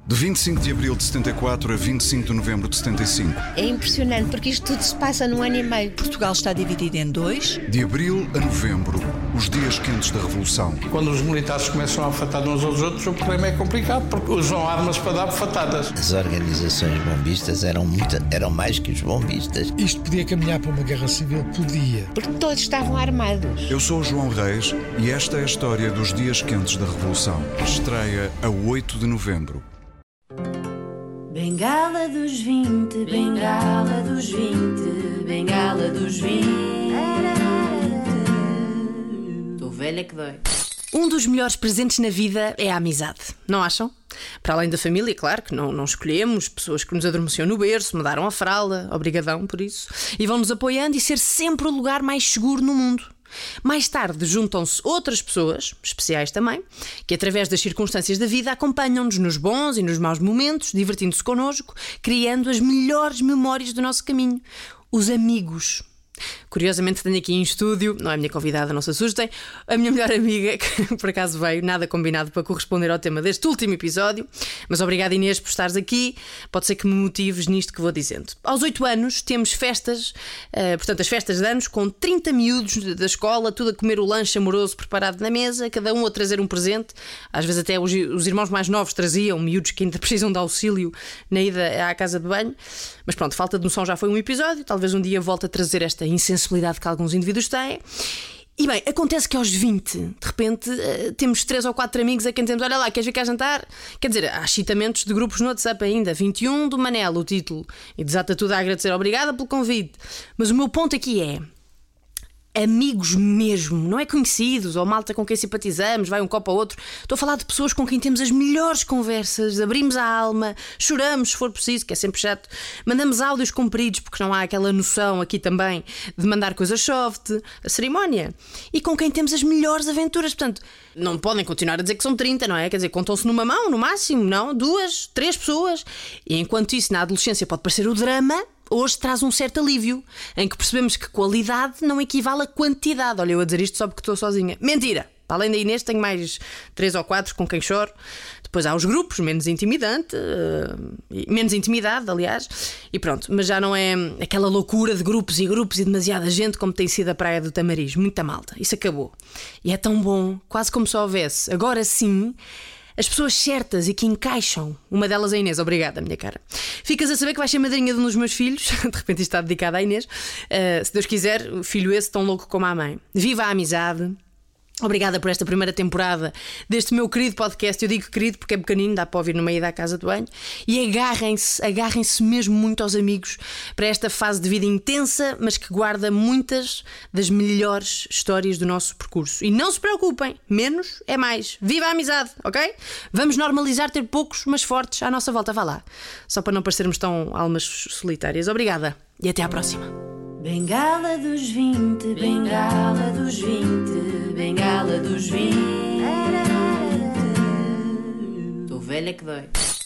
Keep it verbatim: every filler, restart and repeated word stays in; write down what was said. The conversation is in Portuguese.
De vinte e cinco de abril de setenta e quatro a vinte e cinco de novembro de setenta e cinco. É impressionante porque isto tudo se passa num ano e meio. Portugal está dividido em dois. De abril a novembro, os dias quentes da Revolução. Quando os militares começam a afatar uns aos outros, o problema é complicado porque usam armas para dar bofatadas. As organizações bombistas eram, muito, eram mais que os bombistas. Isto podia caminhar para uma guerra civil? Podia. Porque todos estavam armados. Eu sou o João Reis e esta é a história dos dias quentes da Revolução. Estreia a oito de novembro. Bengala dos vinte, bengala dos vinte, bengala dos vinte. Estou velha que dói. Um dos melhores presentes na vida é a amizade, não acham? Para além da família, claro, que não, não escolhemos, pessoas que nos adormeciam no berço, me deram a fralda, obrigadão por isso, e vão-nos apoiando e ser sempre o lugar mais seguro no mundo. Mais tarde juntam-se outras pessoas, especiais também, que através das circunstâncias da vida acompanham-nos nos bons e nos maus momentos, divertindo-se connosco, criando as melhores memórias do nosso caminho. Os amigos. Curiosamente tenho aqui em estúdio, não é a minha convidada, não se assustem, a minha melhor amiga, que por acaso veio, nada combinado para corresponder ao tema deste último episódio. Mas obrigada, Inês, por estares aqui. Pode ser que me motives nisto que vou dizendo. Aos oito anos temos festas, uh, portanto as festas de anos, com trinta miúdos da escola, tudo a comer o lanche amoroso preparado na mesa, cada um a trazer um presente. Às vezes até os, os irmãos mais novos traziam miúdos que ainda precisam de auxílio na ida à casa de banho. Mas pronto, falta de noção já foi um episódio, talvez um dia volte a trazer esta insensibilidade que alguns indivíduos têm. E bem, acontece que aos vinte, de repente, uh, temos três ou quatro amigos a quem temos, olha lá, queres vir cá jantar? Quer dizer, há excitamentos de grupos no WhatsApp ainda, vinte e um do Manel, o título, e desata tudo a agradecer, obrigada pelo convite. Mas o meu ponto aqui é amigos mesmo, não é conhecidos ou malta com quem simpatizamos, vai um copo ao outro. Estou a falar de pessoas com quem temos as melhores conversas, abrimos a alma, choramos se for preciso, que é sempre chato, mandamos áudios compridos porque não há aquela noção aqui também de mandar coisas soft, a cerimónia, e com quem temos as melhores aventuras. Portanto, não podem continuar a dizer que são trinta, não é? Quer dizer, contam-se numa mão, no máximo, não? Duas, três pessoas. E enquanto isso na adolescência pode parecer o drama, hoje traz um certo alívio, em que percebemos que qualidade não equivale a quantidade. Olha, eu a dizer isto só porque estou sozinha. Mentira! Para além da Inês tenho mais três ou quatro com quem choro. Depois há os grupos, menos intimidante, uh, menos intimidade, aliás. E pronto, mas já não é aquela loucura de grupos e grupos e demasiada gente como tem sido a Praia do Tamariz. Muita malta. Isso acabou. E é tão bom, quase como se houvesse, agora sim, as pessoas certas e que encaixam. Uma delas é a Inês, obrigada, minha cara. Ficas a saber que vais ser madrinha de um dos meus filhos. De repente isto está dedicado à Inês. uh, Se Deus quiser, o filho esse tão louco como a mãe. Viva a amizade. Obrigada por esta primeira temporada deste meu querido podcast. Eu digo querido porque é pequenino, dá para ouvir no meio da casa de banho. E agarrem-se, agarrem-se mesmo muito aos amigos para esta fase de vida intensa, mas que guarda muitas das melhores histórias do nosso percurso. E não se preocupem, menos é mais. Viva a amizade, ok? Vamos normalizar ter poucos, mas fortes à nossa volta. Vá lá, só para não parecermos tão almas solitárias. Obrigada e até à próxima. Bengala dos vinte, bengala dos vinte, bengala dos vinte. Estou velha que dói.